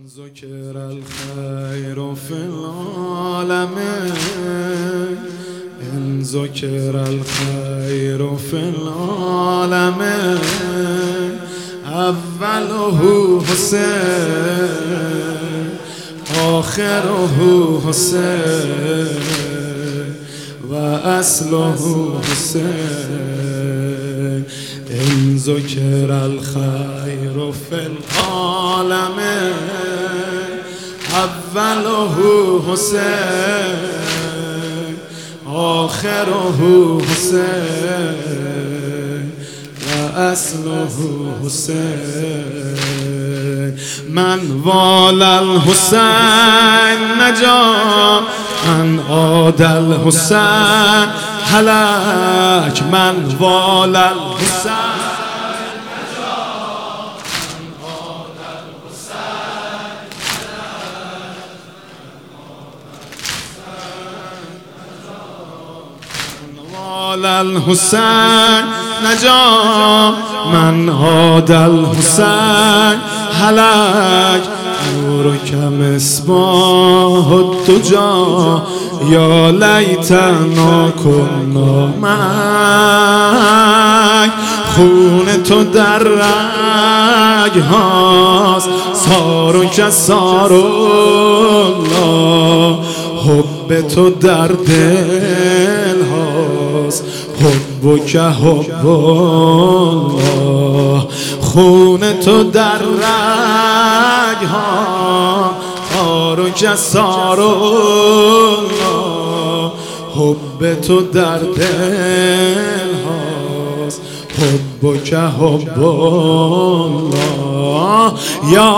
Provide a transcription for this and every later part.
ذكر الخير في العالمين إن ذكر الخير في العالمين أوله حسين آخره حسين وأصله حسين إن ذكر الخير في العالمين أوله حسين آخره حسين وأصله حسين من والى الحسين نجا من عاد الحسين هلك من والى الحسين الحسين نجا من عاد الحسين هلك نورك مصباح الدجى يا ليتنا كنا معك خون تو در رگ هاست سارو که سارالله حب تو در دل هاست حب که حب الله خون تو در رگ ها سارو که سارالله حب تو در دل هاست حب که حب الله یا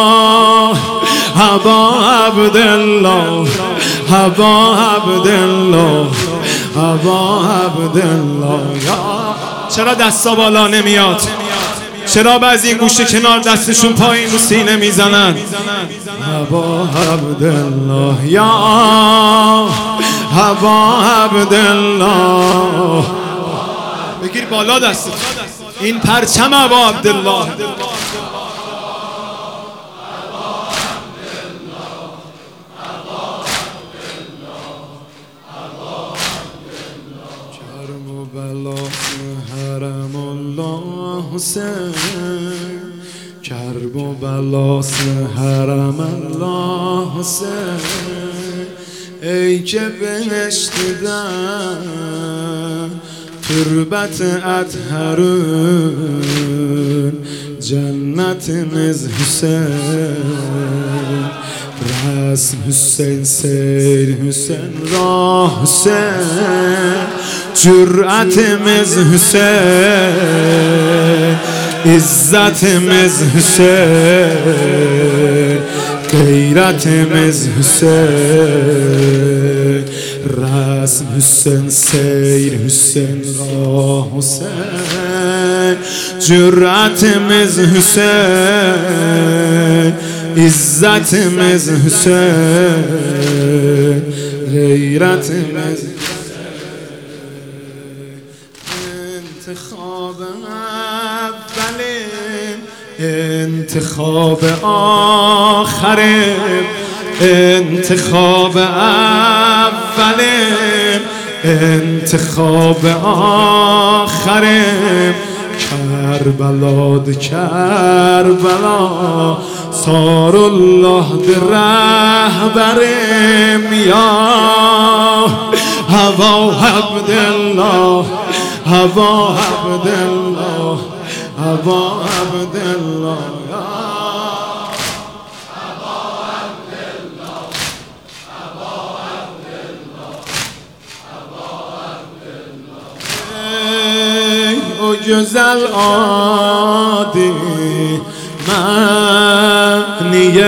ابا عبدالله ابا عبدالله ابا عبدالله. چرا دستا بالا نمیاد؟ چرا بعضی این گوشه کنار دستشون پایین رو سینه میزنن؟ ابا عبدالله یا ابا عبدالله. بگیر بالا دست این پرچم ابا عبدالله. حرم الله حسین کرب و بلاس حرم الله حسین ای که بهشت دیدن تربت اطهرون جنت مز حسین رسم حسین سیر حسین راه حسین جرأت مز حسین عزت مز حسین غیرت مز حسین رسم حسین سیر حسین راه حسین جرأت مز حسین عزت مز حسین غیرت مز انتخاب اولیم انتخاب آخریم انتخاب اولیم انتخاب آخریم کربلا ده کربلا صار الله ده رهبریم یا ابا عبدالله ابا عبدالله ابا عبدالله یا ابا عبدالله ابا عبدالله ابا عبدالله. ای او گزل عادی معنی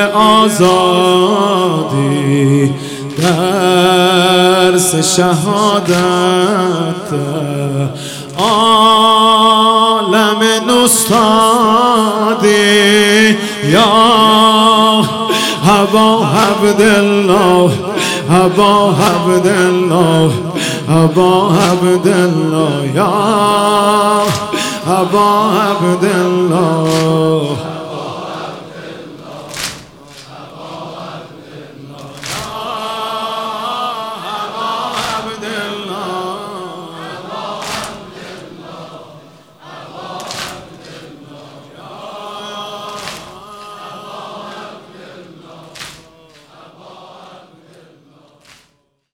آزادی درس شهادت عالم نستادی یا ابا عبدالله ابا عبدالله ابا عبدالله یا ابا عبدالله.